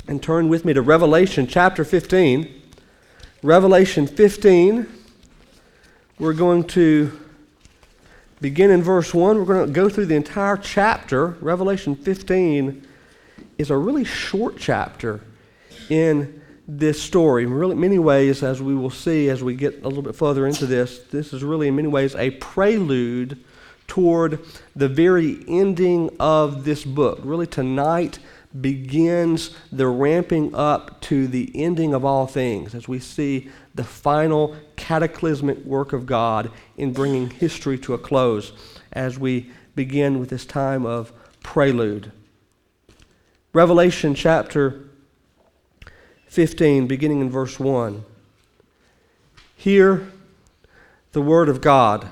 and turn with me to Revelation chapter 15. Revelation 15, we're going to begin in verse 1. We're going to go through the entire chapter. Revelation 15 is a really short chapter in this story. In really many ways, as we will see as we get a little bit further into this is really in many ways a prelude toward the very ending of this book. Really tonight begins the ramping up to the ending of all things as we see the final cataclysmic work of God in bringing history to a close as we begin with this time of prelude. Revelation chapter 15, beginning in verse 1. Hear the word of God.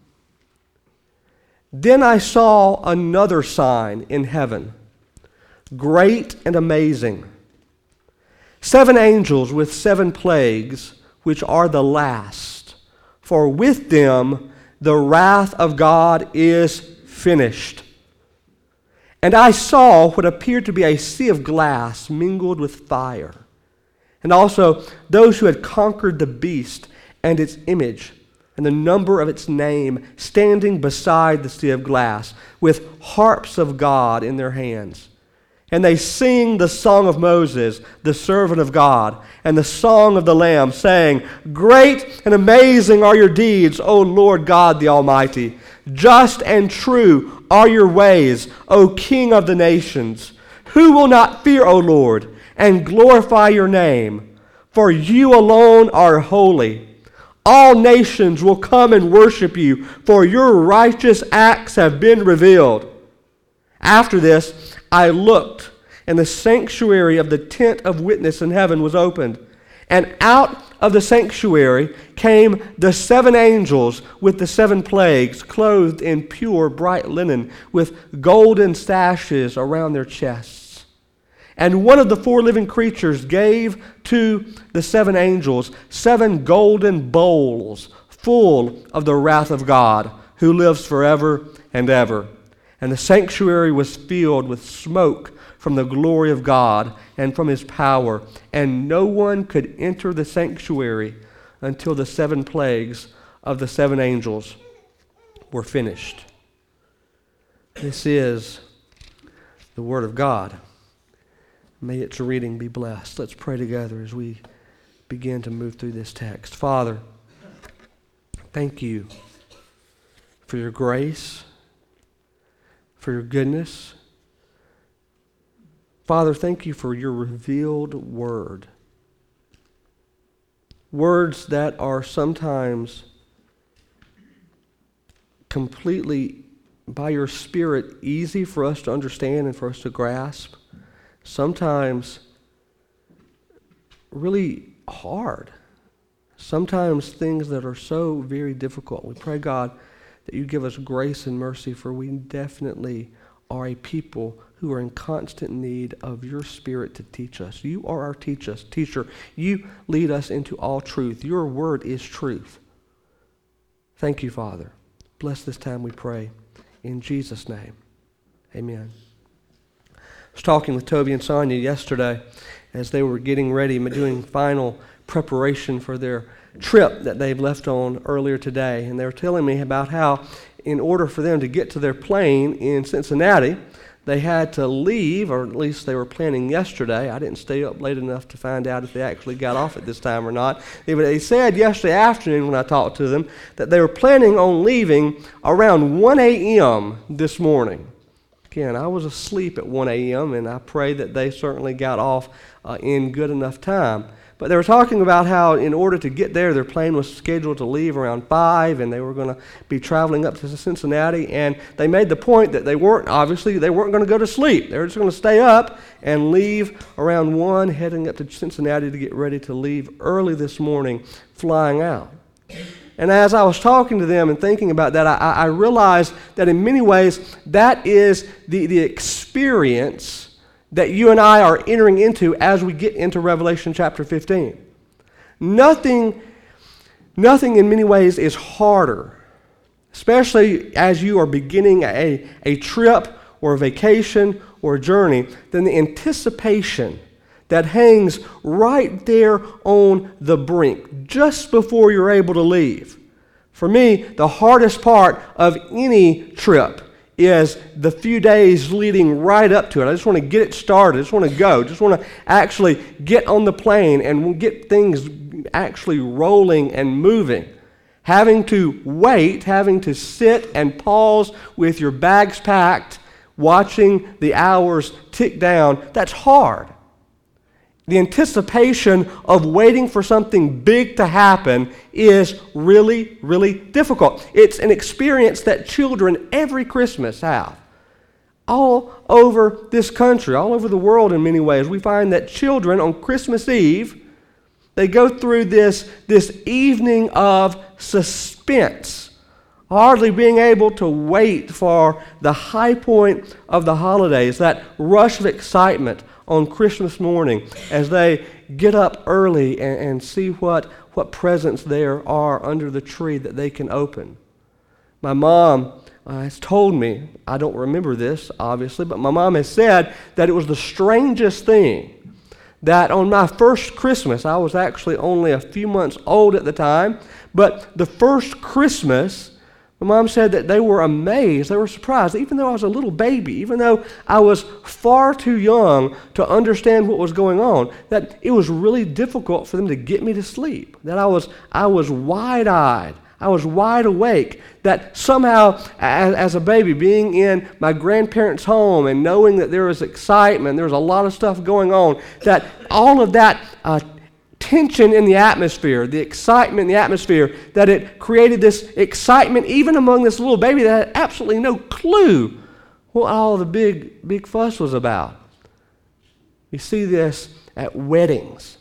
Then I saw another sign in heaven, great and amazing. 7 angels with 7 plagues, which are the last. For with them the wrath of God is finished. And I saw what appeared to be a sea of glass mingled with fire. And also those who had conquered the beast and its image, and the number of its name, standing beside the sea of glass, with harps of God in their hands. And they sing the song of Moses, the servant of God, and the song of the Lamb, saying, Great and amazing are your deeds, O Lord God the Almighty. Just and true are your ways, O King of the nations. Who will not fear, O Lord, and glorify your name? For you alone are holy. All nations will come and worship you, for your righteous acts have been revealed. After this, I looked, and the sanctuary of the tent of witness in heaven was opened. And out of the sanctuary came the 7 angels with the 7 plagues, clothed in pure bright linen, with golden sashes around their chests. And one of the 4 living creatures gave to the 7 angels 7 golden bowls full of the wrath of God, who lives forever and ever. And the sanctuary was filled with smoke from the glory of God and from his power. And no one could enter the sanctuary until the 7 plagues of the 7 angels were finished. This is the word of God. May its reading be blessed. Let's pray together as we begin to move through this text. Father, thank you for your grace, for your goodness. Father, thank you for your revealed word. Words that are sometimes completely, by your Spirit, easy for us to understand and for us to grasp. Sometimes really hard. Sometimes things that are so very difficult. We pray, God, that you give us grace and mercy, for we definitely are a people who are in constant need of your Spirit to teach us. You are our teacher. You lead us into all truth. Your word is truth. Thank you, Father. Bless this time, we pray. In Jesus' name, amen. I was talking with Toby and Sonia yesterday as they were getting ready, doing final preparation for their trip that they've left on earlier today. And they were telling me about how in order for them to get to their plane in Cincinnati, they had to leave, or at least they were planning yesterday. I didn't stay up late enough to find out if they actually got off at this time or not. They said yesterday afternoon when I talked to them that they were planning on leaving around 1 a.m. this morning. Again, I was asleep at 1 a.m., and I pray that they certainly got off in good enough time. But they were talking about how in order to get there, their plane was scheduled to leave around 5, and they were going to be traveling up to Cincinnati. And they made the point that they weren't going to go to sleep. They were just going to stay up and leave around 1, heading up to Cincinnati to get ready to leave early this morning, flying out. And as I was talking to them and thinking about that, I realized that in many ways that is the experience that you and I are entering into as we get into Revelation chapter 15. Nothing in many ways is harder, especially as you are beginning a trip or a vacation or a journey, than the anticipation that hangs right there on the brink, just before you're able to leave. For me, the hardest part of any trip is the few days leading right up to it. I just want to get it started. I just want to go. Just want to actually get on the plane and get things actually rolling and moving. Having to wait, having to sit and pause with your bags packed, watching the hours tick down, that's hard. The anticipation of waiting for something big to happen is really, really difficult. It's an experience that children every Christmas have. All over this country, all over the world in many ways, we find that children on Christmas Eve, they go through this evening of suspense, hardly being able to wait for the high point of the holidays, that rush of excitement on Christmas morning as they get up early and see what presents there are under the tree that they can open. My mom has told me, I don't remember this obviously, but my mom has said that it was the strangest thing that on my first Christmas, I was actually only a few months old at the time, but the first Christmas, my mom said that they were amazed, they were surprised, even though I was a little baby, even though I was far too young to understand what was going on, that it was really difficult for them to get me to sleep, that I was wide-eyed, I was wide awake, that somehow as a baby, being in my grandparents' home and knowing that there was excitement, there was a lot of stuff going on, that all of that tension in the atmosphere, the excitement in the atmosphere, that it created this excitement even among this little baby that had absolutely no clue what all the big fuss was about. You see this at weddings.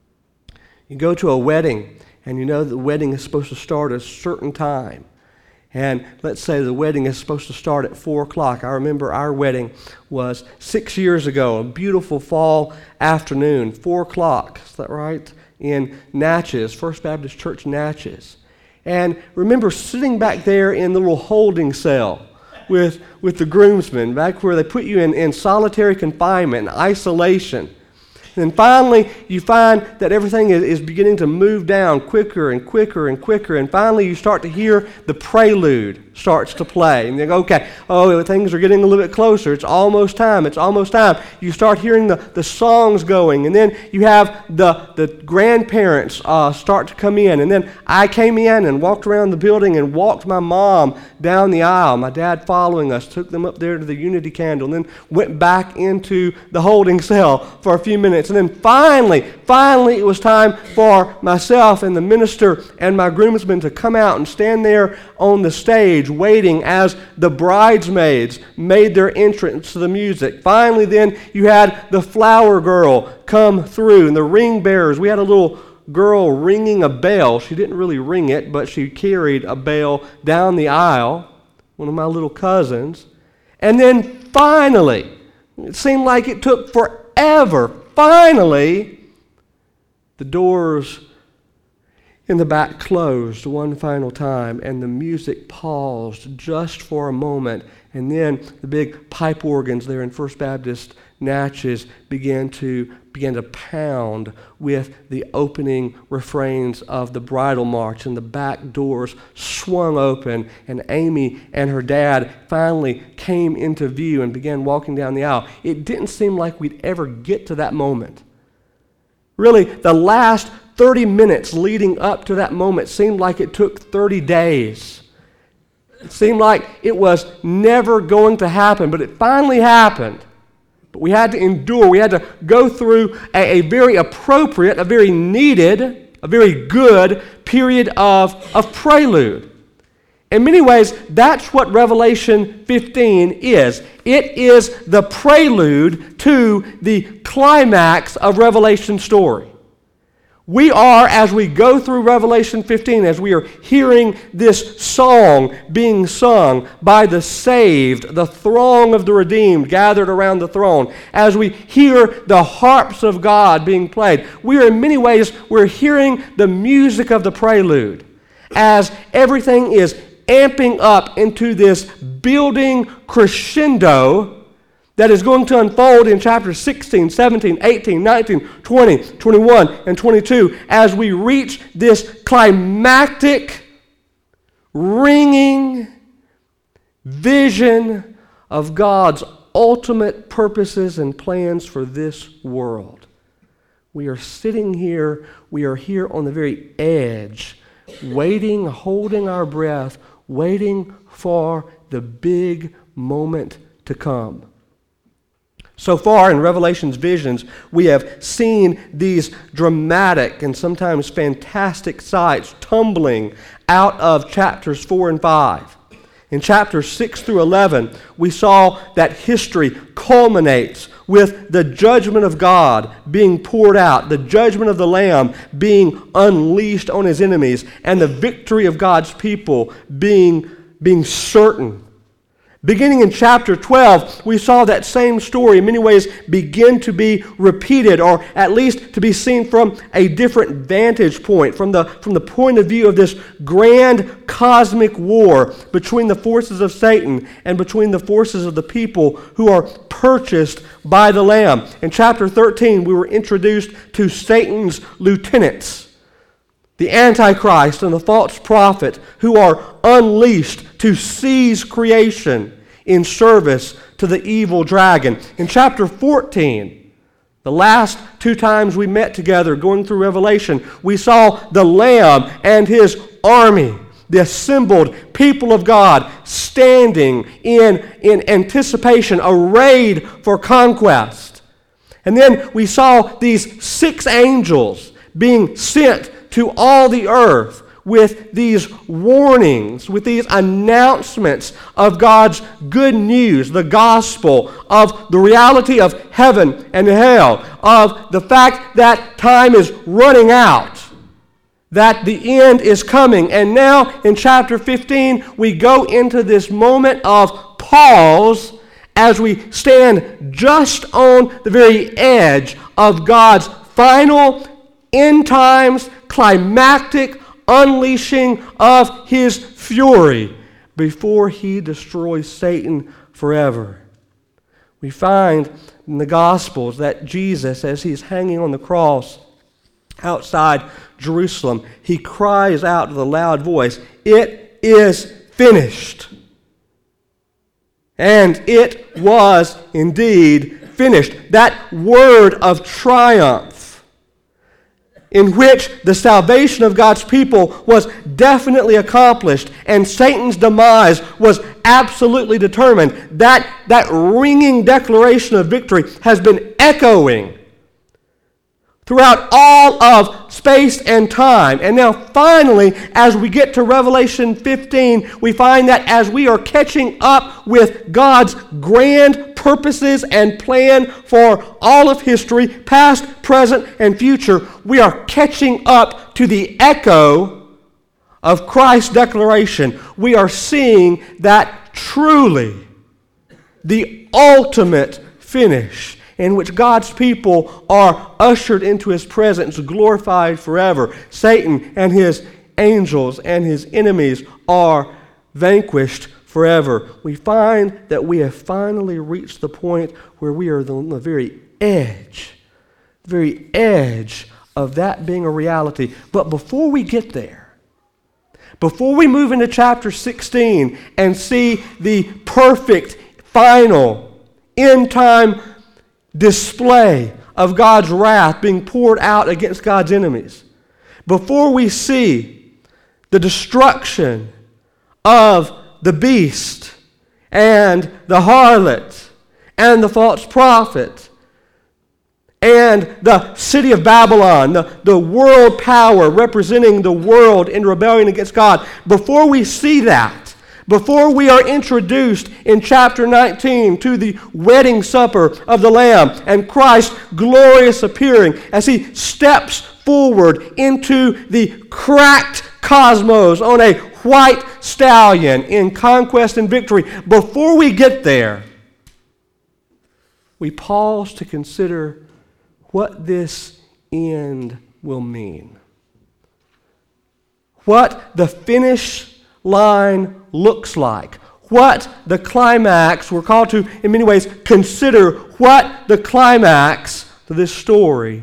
You go to a wedding and you know the wedding is supposed to start at a certain time. And let's say the wedding is supposed to start at 4 o'clock. I remember our wedding was 6 years ago, a beautiful fall afternoon, 4 o'clock, is that right? In Natchez, First Baptist Church, Natchez. And remember sitting back there in the little holding cell with the groomsmen, back where they put you in solitary confinement, in isolation. And then finally, you find that everything is beginning to move down quicker and quicker and quicker. And finally, you start to hear the prelude starts to play. And you go, okay, things are getting a little bit closer. It's almost time. It's almost time. You start hearing the songs going. And then you have the grandparents start to come in. And then I came in and walked around the building and walked my mom down the aisle. My dad following us, took them up there to the Unity Candle, and then went back into the holding cell for a few minutes. And then finally, it was time for myself and the minister and my groomsmen to come out and stand there on the stage waiting as the bridesmaids made their entrance to the music. Finally, then, you had the flower girl come through and the ring bearers. We had a little girl ringing a bell. She didn't really ring it, but she carried a bell down the aisle, one of my little cousins. And then finally, it seemed like it took forever. Finally, the doors in the back closed one final time, and the music paused just for a moment, and then the big pipe organs there in First Baptist Natchez began to pound with the opening refrains of the bridal march, and the back doors swung open, and Amy and her dad finally came into view and began walking down the aisle. It didn't seem like we'd ever get to that moment. Really, the last 30 minutes leading up to that moment seemed like it took 30 days. It seemed like it was never going to happen, but it finally happened. But we had to endure. We had to go through a very appropriate, a very needed, a very good period of prelude. In many ways, that's what Revelation 15 is. It is the prelude to the climax of Revelation's story. We are, as we go through Revelation 15, as we are hearing this song being sung by the saved, the throng of the redeemed gathered around the throne, as we hear the harps of God being played, we are in many ways, we're hearing the music of the prelude as everything is amping up into this building crescendo that is going to unfold in chapters 16, 17, 18, 19, 20, 21, and 22 as we reach this climactic, ringing vision of God's ultimate purposes and plans for this world. We are sitting here, we are here on the very edge, waiting, holding our breath, waiting for the big moment to come. So far in Revelation's visions, we have seen these dramatic and sometimes fantastic sights tumbling out of chapters 4 and 5. In chapters 6 through 11, we saw that history culminates with the judgment of God being poured out, the judgment of the Lamb being unleashed on his enemies, and the victory of God's people being certain. Beginning in chapter 12, we saw that same story in many ways begin to be repeated, or at least to be seen from a different vantage point, from the point of view of this grand cosmic war between the forces of Satan and between the forces of the people who are purchased by the Lamb. In chapter 13, we were introduced to Satan's lieutenants, the Antichrist and the false prophet, who are unleashed to seize creation in service to the evil dragon. In chapter 14, the last two times we met together going through Revelation, we saw the Lamb and his army, the assembled people of God, standing in anticipation, arrayed for conquest. And then we saw these 6 angels being sent to all the earth with these warnings, with these announcements of God's good news, the gospel, of the reality of heaven and hell, of the fact that time is running out, that the end is coming. And now in chapter 15, we go into this moment of pause as we stand just on the very edge of God's final end times, climactic unleashing of his fury before he destroys Satan forever. We find in the Gospels that Jesus, as he's hanging on the cross outside Jerusalem, he cries out with a loud voice, "It is finished." And it was indeed finished. That word of triumph, in which the salvation of God's people was definitely accomplished and Satan's demise was absolutely determined. That ringing declaration of victory has been echoing throughout all of space and time. And now finally, as we get to Revelation 15, we find that as we are catching up with God's grand purposes and plan for all of history, past, present, and future, we are catching up to the echo of Christ's declaration. We are seeing that truly the ultimate finish, in which God's people are ushered into his presence, glorified forever. Satan and his angels and his enemies are vanquished forever. We find that we have finally reached the point where we are on the very edge of that being a reality. But before we get there, before we move into chapter 16 and see the perfect, final, end-time display of God's wrath being poured out against God's enemies, before we see the destruction of the beast and the harlot and the false prophet and the city of Babylon, the world power representing the world in rebellion against God, before we see that, before we are introduced in chapter 19 to the wedding supper of the Lamb and Christ's glorious appearing as he steps forward into the cracked cosmos on a white stallion in conquest and victory, before we get there, we pause to consider what this end will mean. What the finish line looks like. what the climax, we're called to, in many ways, consider what the climax to this story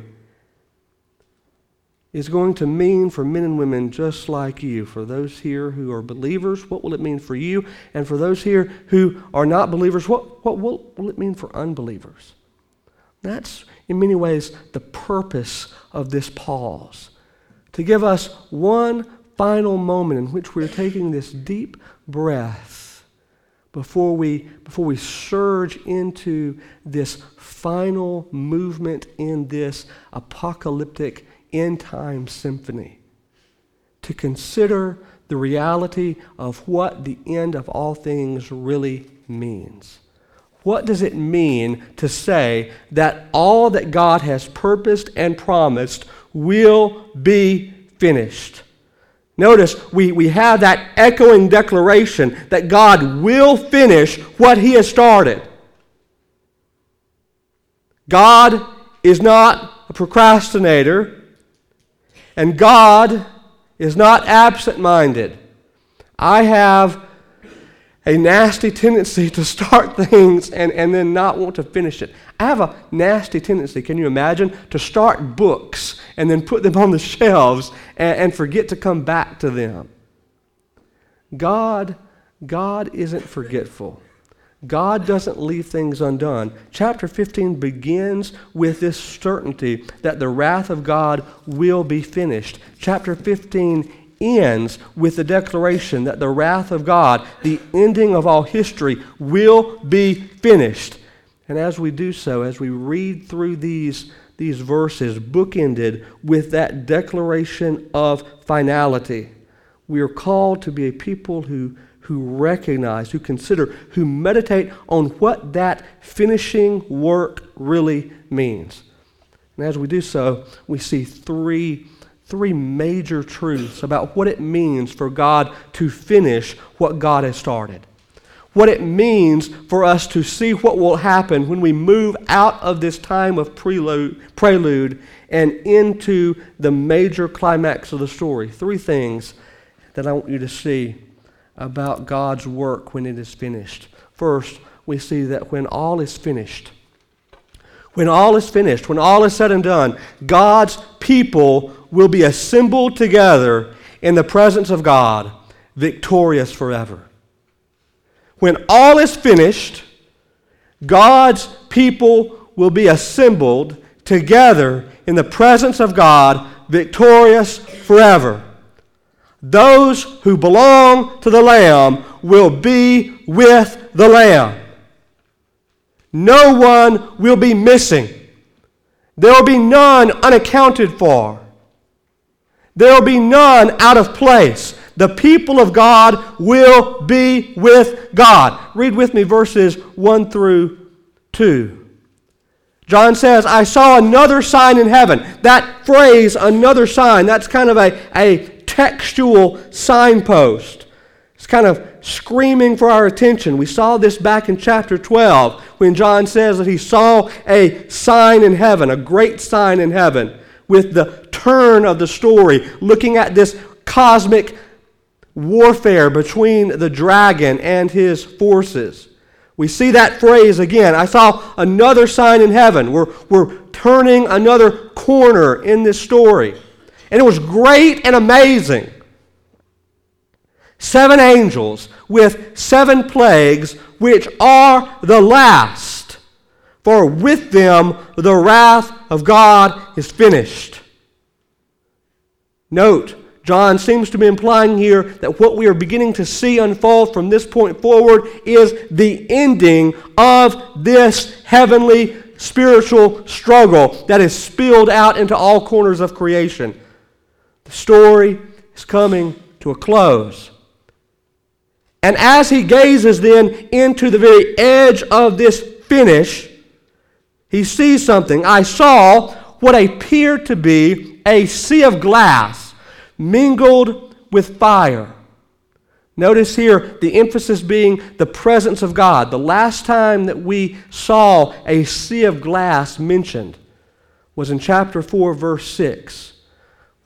is going to mean for men and women just like you. For those here who are believers, what will it mean for you? And for those here who are not believers, what will it mean for unbelievers? That's, in many ways, the purpose of this pause. To give us one final moment in which we're taking this deep breath before we surge into this final movement in this apocalyptic end-time symphony, to consider the reality of what the end of all things really means. What does it mean to say that all that God has purposed and promised will be finished? Notice we have that echoing declaration that God will finish what He has started. God is not a procrastinator, and God is not absent-minded. I have a nasty tendency to start things and then not want to finish it. I have a nasty tendency, can you imagine, to start books and then put them on the shelves and forget to come back to them. God isn't forgetful. God doesn't leave things undone. Chapter 15 begins with this certainty that the wrath of God will be finished. Chapter 15 ends with the declaration that the wrath of God, the ending of all history, will be finished. And as we do so, as we read through these verses, bookended with that declaration of finality, we are called to be a people who recognize, who consider, who meditate on what that finishing work really means. And as we do so, we see three major truths about what it means for God to finish what God has started. What it means for us to see what will happen when we move out of this time of prelude and into the major climax of the story. Three things that I want you to see about God's work when it is finished. First, we see that when all is finished, when all is said and done, God's people will be assembled together in the presence of God, victorious forever. When all is finished, God's people will be assembled together in the presence of God, victorious forever. Those who belong to the Lamb will be with the Lamb. No one will be missing. There will be none unaccounted for. There will be none out of place. The people of God will be with God. Read with me verses 1 through 2. John says, I saw another sign in heaven. That phrase, another sign, that's kind of a textual signpost. It's kind of screaming for our attention. We saw this back in chapter 12 when John says that he saw a sign in heaven, a great sign in heaven, with the turn of the story, looking at this cosmic warfare between the dragon and his forces. We see that phrase again. I saw another sign in heaven. We're turning another corner in this story. And it was great and amazing. 7 angels with 7 plagues, which are the last. For with them the wrath of God is finished. Note, John seems to be implying here that what we are beginning to see unfold from this point forward is the ending of this heavenly spiritual struggle that is spilled out into all corners of creation. The story is coming to a close. And as he gazes then into the very edge of this finish, he sees something. I saw what appeared to be a sea of glass mingled with fire. Notice here the emphasis being the presence of God. The last time that we saw a sea of glass mentioned was in chapter 4, verse 6,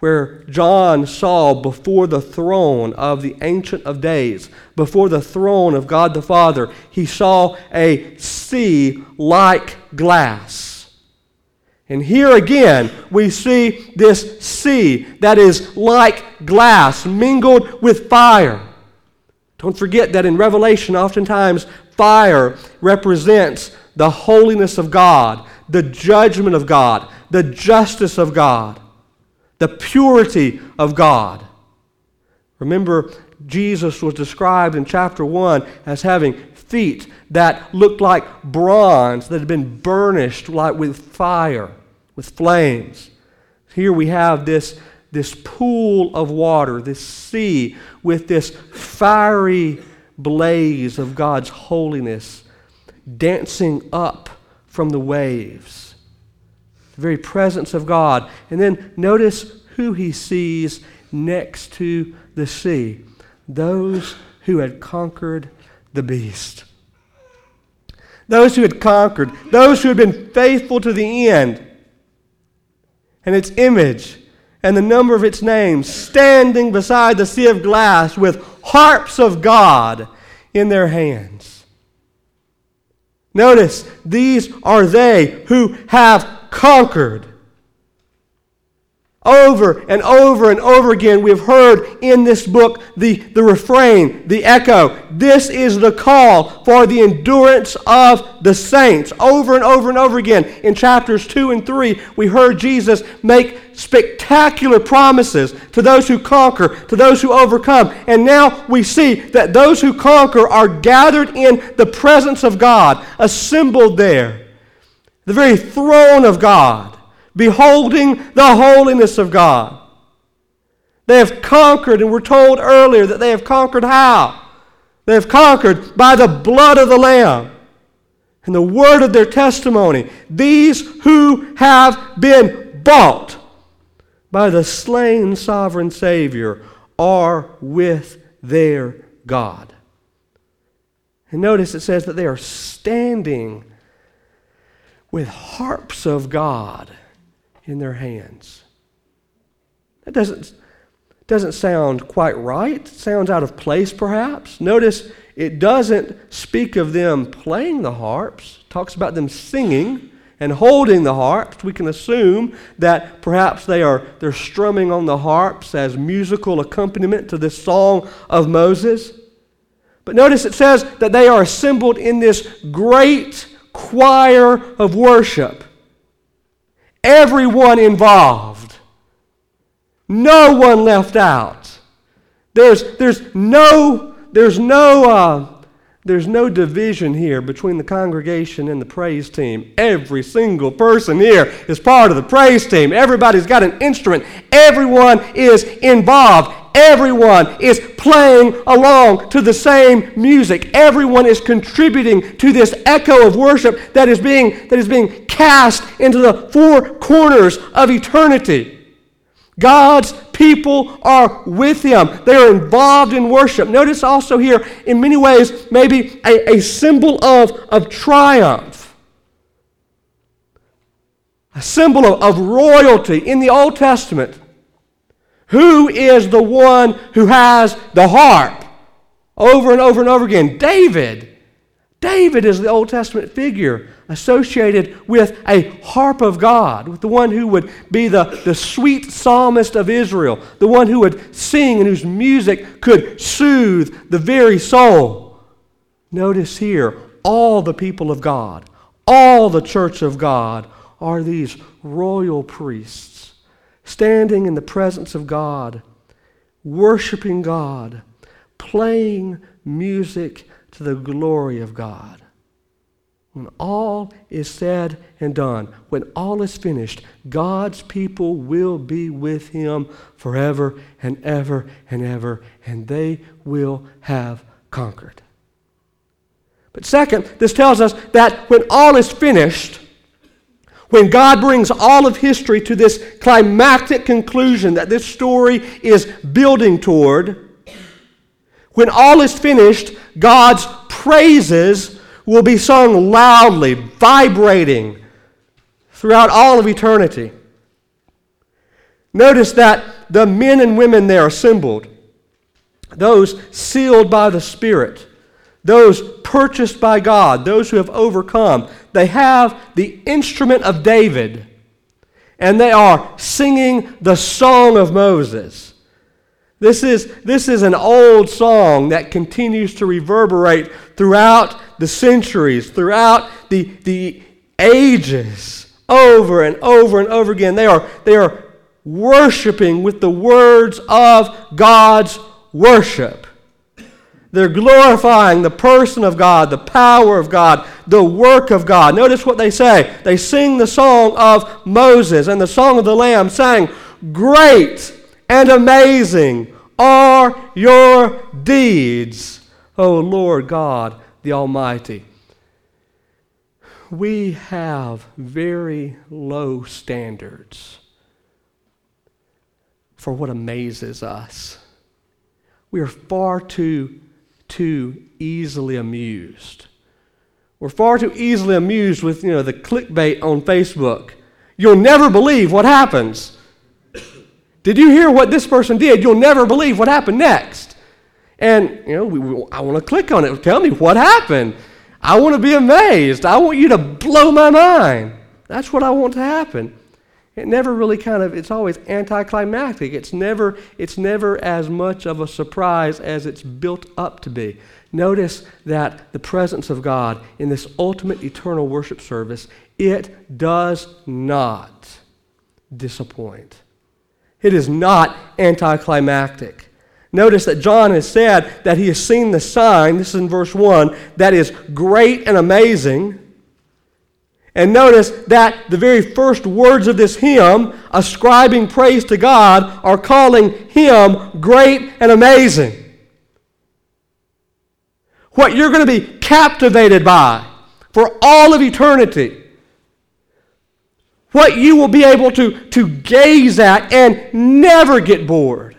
where John saw before the throne of the Ancient of Days, before the throne of God the Father, he saw a sea like glass. And here again, we see this sea that is like glass, mingled with fire. Don't forget that in Revelation, oftentimes fire represents the holiness of God, the judgment of God, the justice of God, the purity of God. Remember, Jesus was described in chapter 1 as having feet that looked like bronze that had been burnished like with fire, with flames. Here we have this pool of water, this sea with this fiery blaze of God's holiness dancing up from the waves. The very presence of God. And then notice who he sees next to the sea. Those who had conquered the beast. Those who had conquered. Those who had been faithful to the end. And its image and the number of its names, standing beside the sea of glass with harps of God in their hands. Notice, these are they who have conquered. Over and over and over again, we have heard in this book the refrain, the echo. This is the call for the endurance of the saints. Over and over and over again, in chapters 2 and 3, we heard Jesus make spectacular promises to those who conquer, to those who overcome. And now we see that those who conquer are gathered in the presence of God, assembled there, the very throne of God, beholding the holiness of God. They have conquered, and we're told earlier that they have conquered how? They have conquered by the blood of the Lamb and the word of their testimony. These who have been bought by the slain sovereign Savior are with their God. And notice it says that they are standing with harps of God in their hands. That doesn't sound quite right. It sounds out of place, perhaps. Notice it doesn't speak of them playing the harps. It talks about them singing and holding the harps. We can assume that perhaps they're strumming on the harps as musical accompaniment to this song of Moses. But notice it says that they are assembled in this great choir of worship. Everyone involved. No one left out. There's no division here between the congregation and the praise team. Every single person here is part of the praise team. Everybody's got an instrument. Everyone is involved. Everyone is playing along to the same music. Everyone is contributing to this echo of worship that is being cast into the four corners of eternity. God's people are with Him. They are involved in worship. Notice also here, in many ways, maybe a symbol of triumph. A symbol of royalty. In the Old Testament, who is the one who has the harp? Over and over and over again. David. David is the Old Testament figure associated with a harp of God, with the one who would be the sweet psalmist of Israel, the one who would sing and whose music could soothe the very soul. Notice here, all the people of God, all the church of God are these royal priests, standing in the presence of God, worshiping God, playing music to the glory of God. When all is said and done, when all is finished, God's people will be with Him forever and ever and ever, and they will have conquered. But second, this tells us that when all is finished, when God brings all of history to this climactic conclusion that this story is building toward, when all is finished, God's praises will be sung loudly, vibrating throughout all of eternity. Notice that the men and women there assembled, those sealed by the Spirit, those purchased by God, those who have overcome, they have the instrument of David, and they are singing the song of Moses. This is an old song that continues to reverberate throughout the centuries, throughout the ages, over and over and over again. They are worshiping with the words of God's worship. They're glorifying the person of God, the power of God, the work of God. Notice what they say. They sing the song of Moses and the song of the Lamb, saying, "Great and amazing are your deeds, O Lord God the Almighty." We have very low standards for what amazes us. We are far too easily amused. We're far too easily amused with, the clickbait on Facebook. You'll never believe what happens. Did you hear what this person did? You'll never believe what happened next. And, I want to click on it. Tell me what happened. I want to be amazed. I want you to blow my mind. That's what I want to happen. It never really it's always anticlimactic. It's never as much of a surprise as it's built up to be. Notice that the presence of God in this ultimate eternal worship service, it does not disappoint. It is not anticlimactic. Notice that John has said that he has seen the sign, this is in verse 1, that is great and amazing. And notice that the very first words of this hymn, ascribing praise to God, are calling Him great and amazing. What you're going to be captivated by for all of eternity, what you will be able to gaze at and never get bored,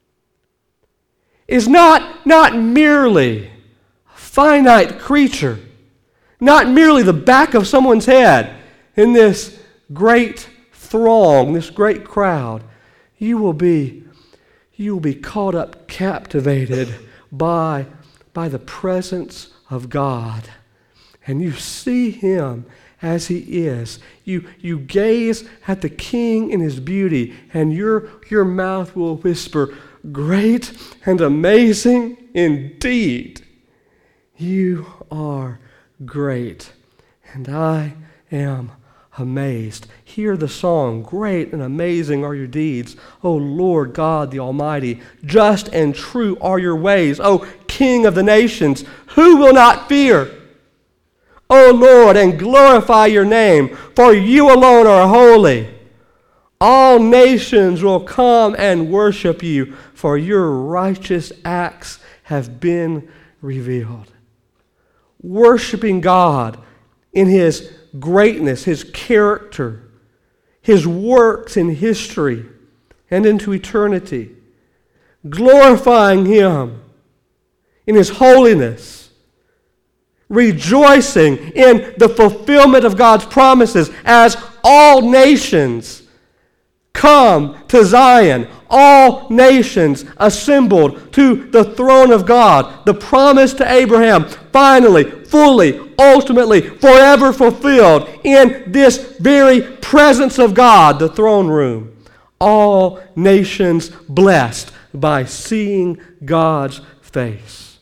is not merely a finite creature, not merely the back of someone's head in this great throng, this great crowd. You will be caught up, captivated by the presence of God. And you see Him as He is. You gaze at the King in His beauty, and your mouth will whisper, "Great and amazing indeed. You are great, and I am amazed." Hear the song, "Great and amazing are your deeds, O Lord God the Almighty. Just and true are your ways, O King of the nations. Who will not fear, O Lord, and glorify your name? For you alone are holy. All nations will come and worship you, for your righteous acts have been revealed." Worshiping God in His greatness, His character, His works in history and into eternity. Glorifying Him in His holiness. Rejoicing in the fulfillment of God's promises as all nations come to Zion. All nations assembled to the throne of God. The promise to Abraham, finally, fully, ultimately, forever fulfilled in this very presence of God, the throne room. All nations blessed by seeing God's face.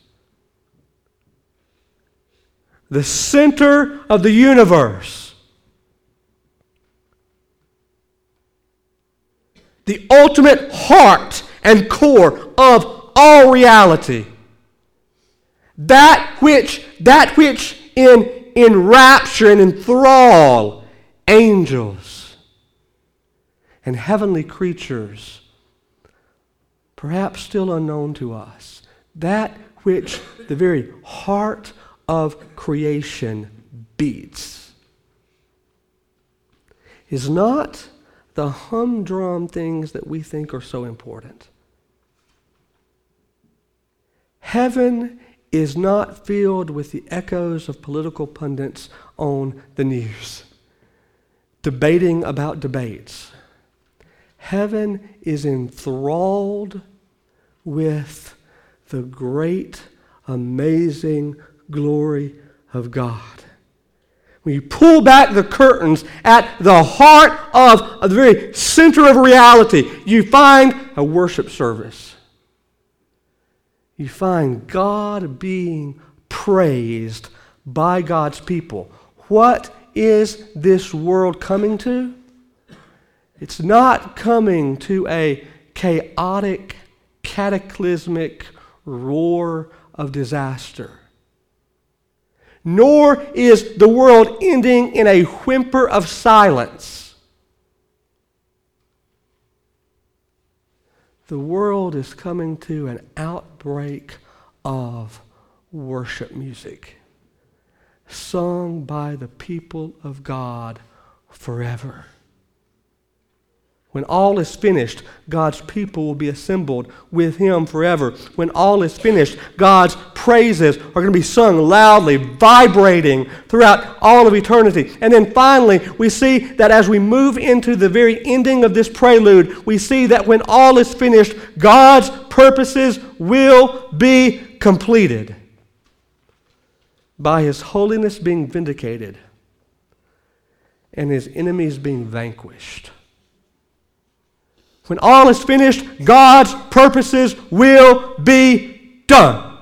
The center of the universe. The ultimate heart and core of all reality. That which enrapture and enthrall angels and heavenly creatures, perhaps still unknown to us. That which the very heart of creation beats is not the humdrum things that we think are so important. Heaven is not filled with the echoes of political pundits on the news, debating about debates. Heaven is enthralled with the great, amazing glory of God. When you pull back the curtains at the heart of the very center of reality, you find a worship service. You find God being praised by God's people. What is this world coming to? It's not coming to a chaotic, cataclysmic roar of disaster. Nor is the world ending in a whimper of silence. The world is coming to an outbreak of worship music, sung by the people of God forever. When all is finished, God's people will be assembled with Him forever. When all is finished, God's praises are going to be sung loudly, vibrating throughout all of eternity. And then finally, we see that as we move into the very ending of this prelude, we see that when all is finished, God's purposes will be completed by His holiness being vindicated and His enemies being vanquished. When all is finished, God's purposes will be done.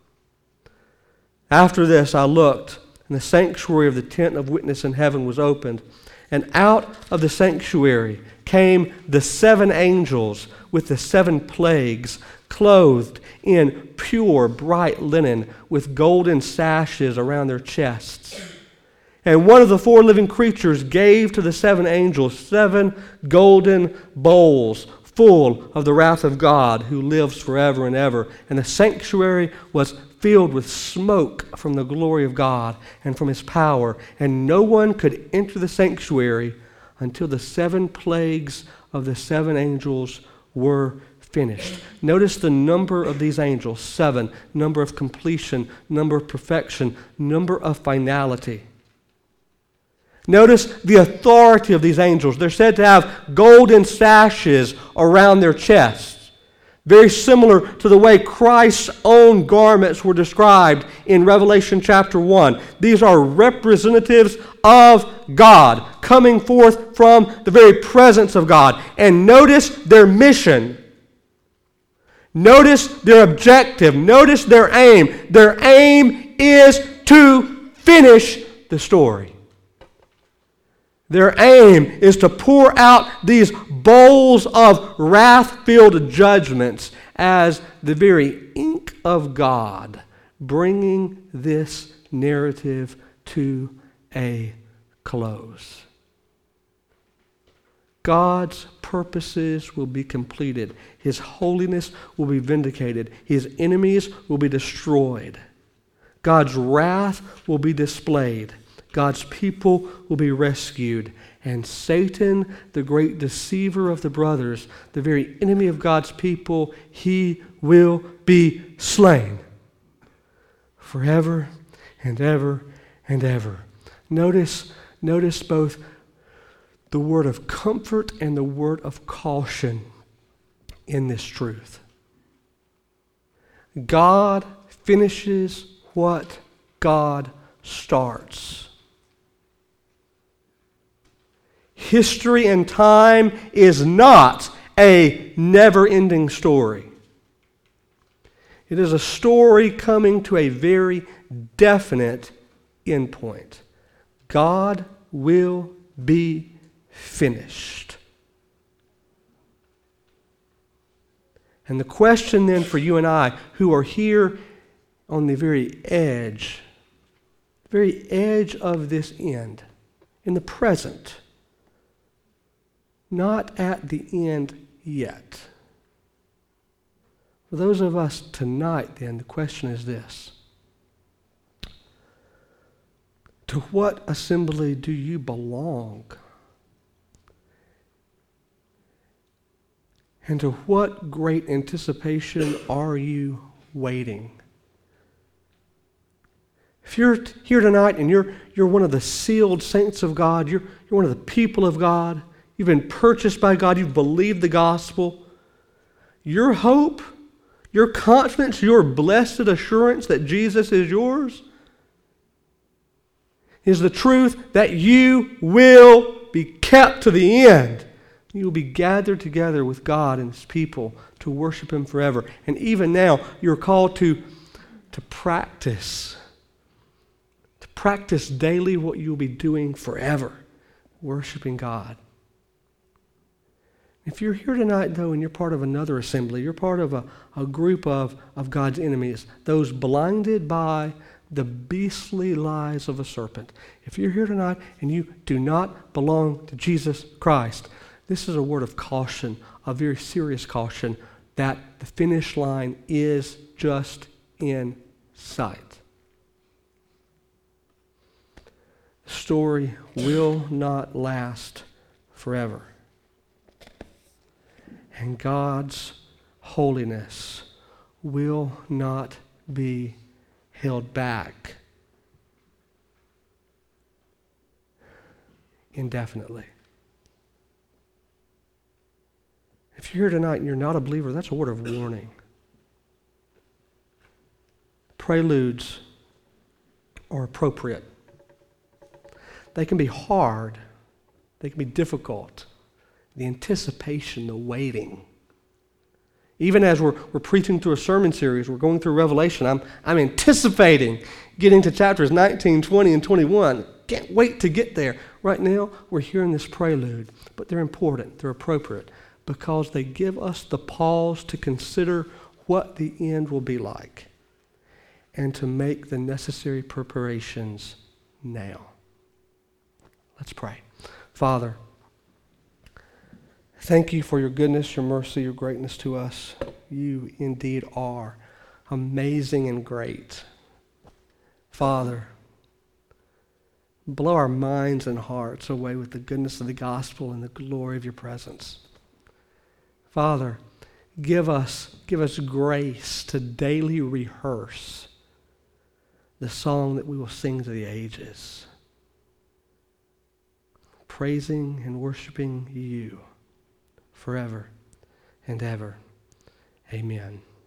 After this, I looked, and the sanctuary of the tent of witness in heaven was opened. And out of the sanctuary came the 7 angels with the 7 plagues, clothed in pure, bright linen, with golden sashes around their chests. And one of the 4 living creatures gave to the 7 angels 7 golden bowls full of the wrath of God who lives forever and ever. And the sanctuary was filled with smoke from the glory of God and from His power. And no one could enter the sanctuary until the 7 plagues of the 7 angels were finished. Notice the number of these angels, 7, number of completion, number of perfection, number of finality. Notice the authority of these angels. They're said to have golden sashes around their chests, very similar to the way Christ's own garments were described in Revelation chapter 1. These are representatives of God, coming forth from the very presence of God. And notice their mission. Notice their objective. Notice their aim. Their aim is to finish the story. Their aim is to pour out these bowls of wrath-filled judgments as the very ink of God, bringing this narrative to a close. God's purposes will be completed. His holiness will be vindicated. His enemies will be destroyed. God's wrath will be displayed. God's people will be rescued. And Satan, the great deceiver of the brothers, the very enemy of God's people, he will be slain forever and ever and ever. Notice both the word of comfort and the word of caution in this truth. God finishes what God starts. History and time is not a never-ending story. It is a story coming to a very definite endpoint. God will be finished. And the question then for you and I, who are here on the very edge of this end, in the present, not at the end yet. For those of us tonight, then, the question is this. To what assembly do you belong? And to what great anticipation are you waiting? If you're here tonight and you're one of the sealed saints of God, you're one of the people of God, You've been purchased by God. You've believed the gospel. Your hope, your confidence, your blessed assurance that Jesus is yours is the truth that you will be kept to the end. You will be gathered together with God and His people to worship Him forever. And even now, you're called to practice. To practice daily what you'll be doing forever, worshiping God. If you're here tonight, though, and you're part of another assembly, you're part of a group of God's enemies, those blinded by the beastly lies of a serpent. If you're here tonight and you do not belong to Jesus Christ, this is a word of caution, a very serious caution, that the finish line is just in sight. The story will not last forever. And God's holiness will not be held back indefinitely. If you're here tonight and you're not a believer, that's a word of warning. Preludes are appropriate. They can be hard. They can be difficult. The anticipation, the waiting. Even as we're preaching through a sermon series, we're going through Revelation, I'm anticipating getting to chapters 19, 20, and 21. Can't wait to get there. Right now, we're hearing this prelude, but they're important, they're appropriate, because they give us the pause to consider what the end will be like and to make the necessary preparations now. Let's pray. Father, thank you for your goodness, your mercy, your greatness to us. You indeed are amazing and great. Father, blow our minds and hearts away with the goodness of the gospel and the glory of your presence. Father, give us grace to daily rehearse the song that we will sing to the ages, praising and worshiping you forever and ever. Amen.